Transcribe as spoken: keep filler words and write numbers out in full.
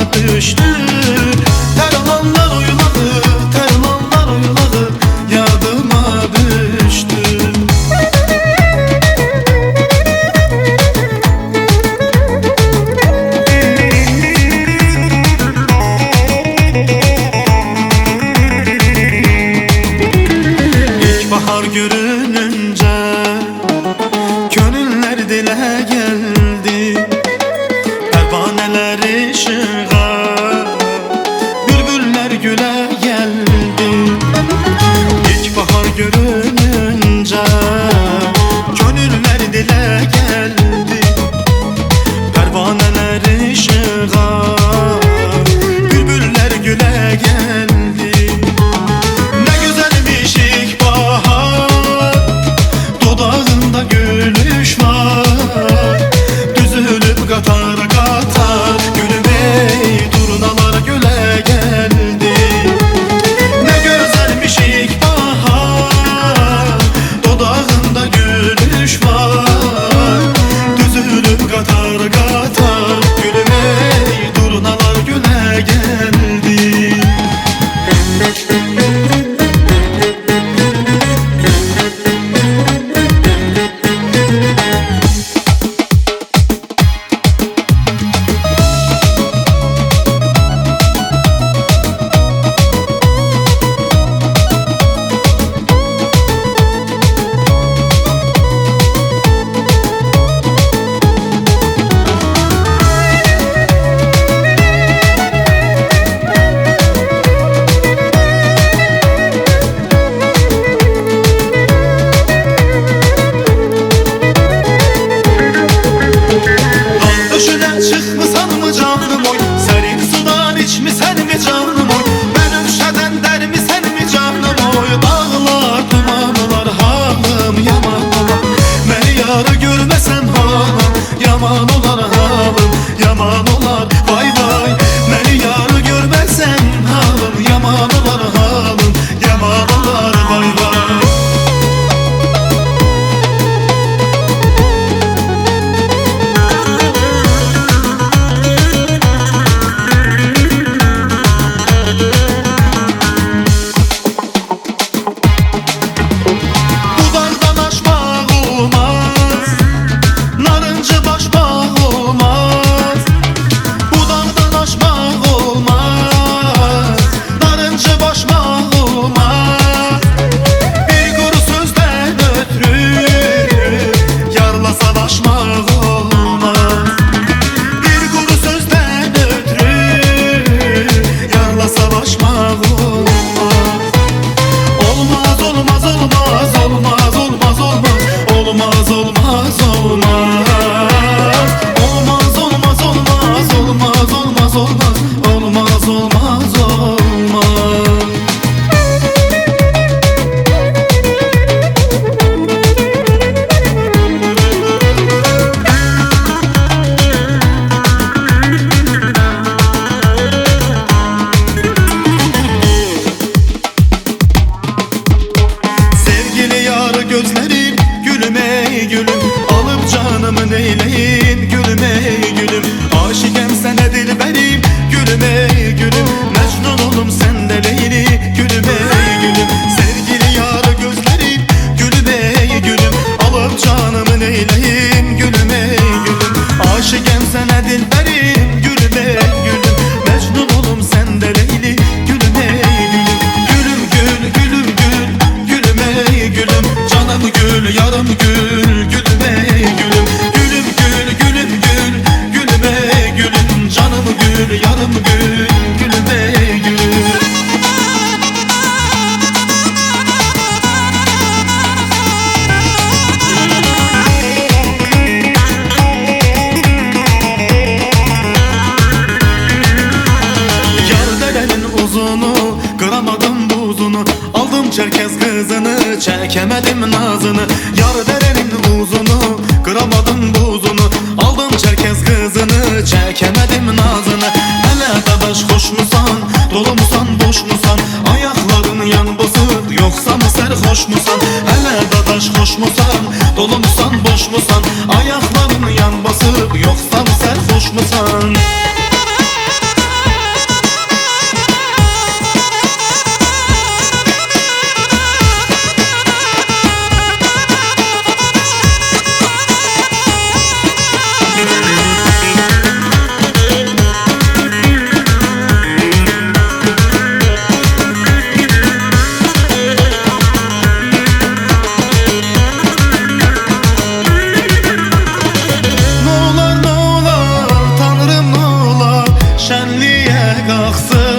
düştü. Terlanlar oynadı, terlanlar oynadı, yadıma düştü. İlkbahar görününce gönüller dile geldi. Pervaneler ışığa, bülbüller güle geldi. İlkbahar görününce gönüller dile geldi. Pervaneler ışığa, bülbüller güle geldi. Ne güzelmiş ilkbahar, dudağında gülüş var. Düzülüp katar katar gülüm ey, turnalar göle geldi. Ne güzelmiş ilkbahar, dudağında gülüş var. Düzülüp katar katar gülüm ey, turnalar göle geldi. Çıkmısan mı canım oy, serin sudan içmisən mi canım oy, benim şeden der mi sen mi canım oy. Dağlar dumanlar halım yaman olar, beni yarı görmesen halım yaman olar, halım yaman olar. Vay vay, beni yarı görmesen halım yaman olar, halım yaman olar. Vay vay. Gözlerim gülüm ey gülüm, alıp canımı neyleyin gülüm ey gülüm. Aşıkem sene dilberim gülüm ey gülüm, Mecnun olum sende Leyli gülüm ey gülüm. Sevgili yar gözlerim gülüm ey gülüm, alıp canımı neyleyin gülüm ey gülüm. Aşıkem sene dilberim gülüm ey gülüm, Mecnun olum sende Leyli gülüm ey gülüm. Gülüm gül gülüm gül gülüm ey gülüm, canım gül yarım gül gülüm ey gülüm. Gülüm gül gülüm gül gülüm ey gülüm, canım gül yarım gül gülüm ey gülüm. Yar derenin uzunu, kıramadım buzunu, aldım Çerkez kızını, çekemedim nazını. Yar derenin uzunu, kıramadım buzunu, aldım Çerkez kızını, çekemedim nazını. Hele dadaş hoş musan, dolu musan, boş musan, ayakların yan basıp yoksa mı serhoş musan? Hele dadaş hoş musan, dolu musan, boş musan, ayakların yan basıp yoksa mı serhoş musan? axsın